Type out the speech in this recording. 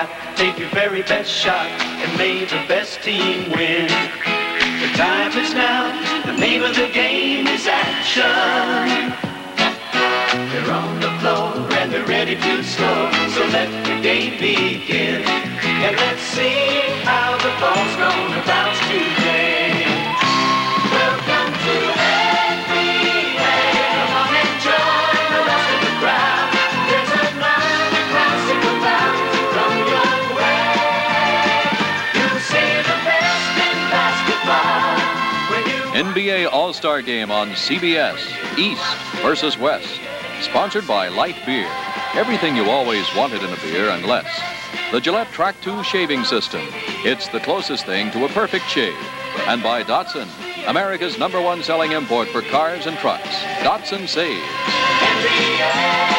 got. Take your very best shot and may the best team win. The time is now. The name of the game is action. They're on the floor and they're ready to score. So let the game begin. And let's see how the ball's gonna bounce today. Welcome to NBA. Come on and join the rest of the crowd. There's another classical bout from your way. You'll see the best in basketball when you... NBA All-Star Game on CBS. East versus West. Sponsored by Light Beer. Everything you always wanted in a beer and less. The Gillette Track 2 shaving system. It's the closest thing to a perfect shave. And by Datsun, America's #1 selling import for cars and trucks. Datsun saves. NBA.